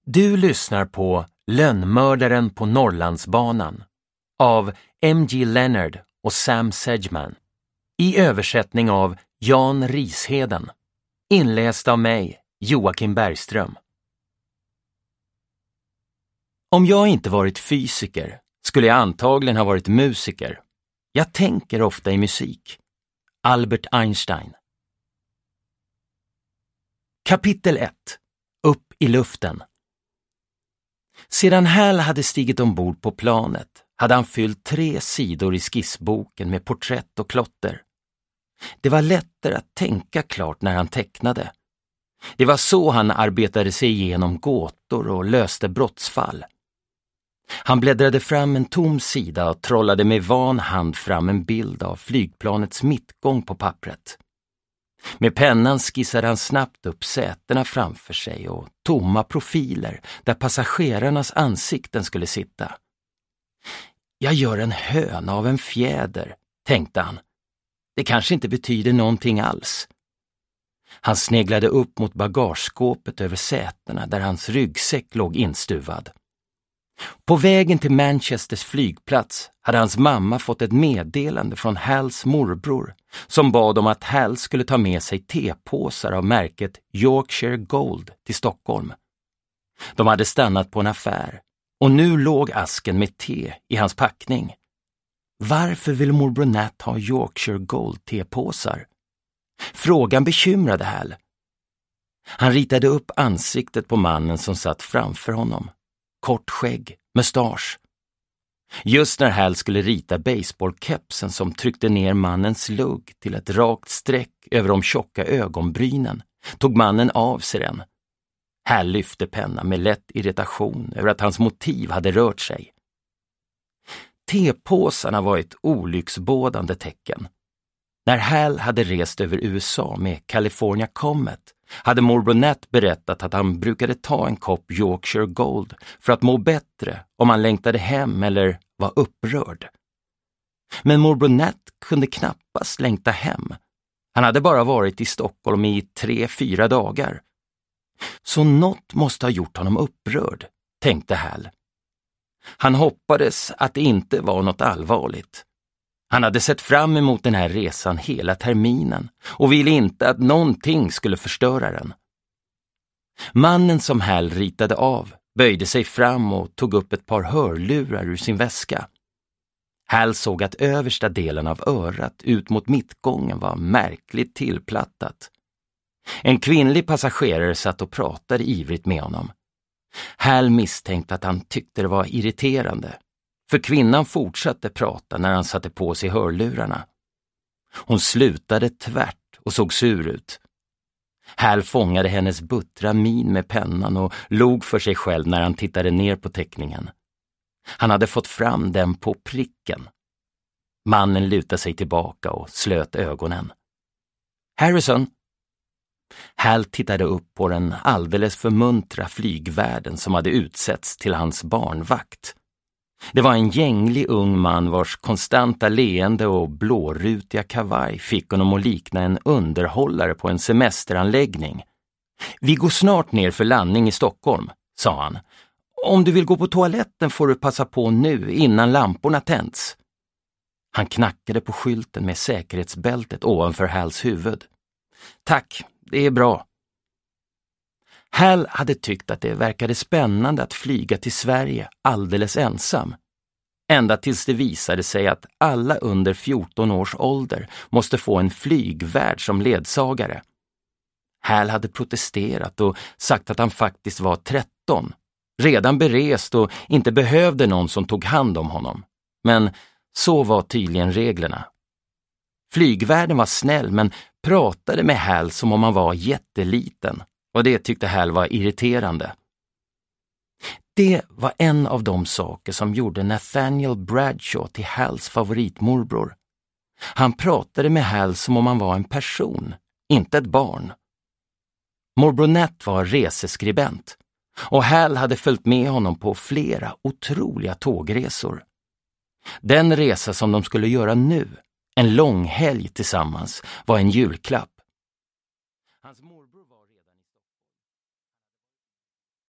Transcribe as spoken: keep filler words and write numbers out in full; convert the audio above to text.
Du lyssnar på Lönnmördaren på Norrlandsbanan av M G Leonard och Sam Sedgman i översättning av Jan Risheden, inläst av mig, Joakim Bergström. Om jag inte varit fysiker skulle jag antagligen ha varit musiker. Jag tänker ofta i musik. Albert Einstein. Kapitel ett. Upp i luften. Sedan Hal hade stigit ombord på planet hade han fyllt tre sidor i skissboken med porträtt och klotter. Det var lättare att tänka klart när han tecknade. Det var så han arbetade sig igenom gåtor och löste brottsfall. Han bläddrade fram en tom sida och trollade med van hand fram en bild av flygplanets mittgång på pappret. Med pennan skissade han snabbt upp sätena framför sig och tomma profiler där passagerarnas ansikten skulle sitta. Jag gör en höna av en fjäder, tänkte han. Det kanske inte betyder någonting alls. Han sneglade upp mot bagageskåpet över sätena där hans ryggsäck låg instuvad. På vägen till Manchesters flygplats hade hans mamma fått ett meddelande från Hals morbror som bad om att Hal skulle ta med sig tepåsar av märket Yorkshire Gold till Stockholm. De hade stannat på en affär och nu låg asken med te i hans packning. Varför ville morbror Nat ha Yorkshire Gold tepåsar? Frågan bekymrade Hal. Han ritade upp ansiktet på mannen som satt framför honom. Kort skägg, mustasch. Just när Hal skulle rita baseballkepsen som tryckte ner mannens lugg till ett rakt streck över de tjocka ögonbrynen tog mannen av sig den. Hal lyfte pennan med lätt irritation över att hans motiv hade rört sig. Tepåsarna var ett olycksbådande tecken. När Hal hade rest över U S A med California Comet hade morbror Nat berättat att han brukade ta en kopp Yorkshire Gold för att må bättre om han längtade hem eller var upprörd. Men morbror Nat kunde knappast längta hem. Han hade bara varit i Stockholm i tre, fyra dagar. Så något måste ha gjort honom upprörd, tänkte Hal. Han hoppades att det inte var något allvarligt. Han hade sett fram emot den här resan hela terminen och ville inte att någonting skulle förstöra den. Mannen som Hal ritade av böjde sig fram och tog upp ett par hörlurar ur sin väska. Hal såg att översta delen av örat ut mot mittgången var märkligt tillplattat. En kvinnlig passagerare satt och pratade ivrigt med honom. Hal misstänkte att han tyckte det var irriterande. För kvinnan fortsatte prata när han satte på sig hörlurarna. Hon slutade tvärt och såg sur ut. Hal fångade hennes buttra min med pennan och log för sig själv när han tittade ner på teckningen. Han hade fått fram den på pricken. Mannen lutade sig tillbaka och slöt ögonen. Harrison? Hal tittade upp på den alldeles för muntra flygvärden som hade utsetts till hans barnvakt. Det var en gänglig ung man vars konstanta leende och blårutiga kavaj fick honom att likna en underhållare på en semesteranläggning. Vi går snart ner för landning i Stockholm, sa han. Om du vill gå på toaletten får du passa på nu innan lamporna tänds. Han knackade på skylten med säkerhetsbältet ovanför Hals huvud. Tack, det är bra. Hal hade tyckt att det verkade spännande att flyga till Sverige alldeles ensam. Ända tills det visade sig att alla under fjorton års ålder måste få en flygvärd som ledsagare. Hal hade protesterat och sagt att han faktiskt var tretton, redan berest och inte behövde någon som tog hand om honom. Men så var tydligen reglerna. Flygvärden var snäll men pratade med Hal som om han var jätteliten. Och det tyckte Hal var irriterande. Det var en av de saker som gjorde Nathaniel Bradshaw till Hals favoritmorbror. Han pratade med Hal som om han var en person, inte ett barn. Morbror Nat var reseskribent och Hal hade följt med honom på flera otroliga tågresor. Den resa som de skulle göra nu, en lång helg tillsammans, var en julklapp.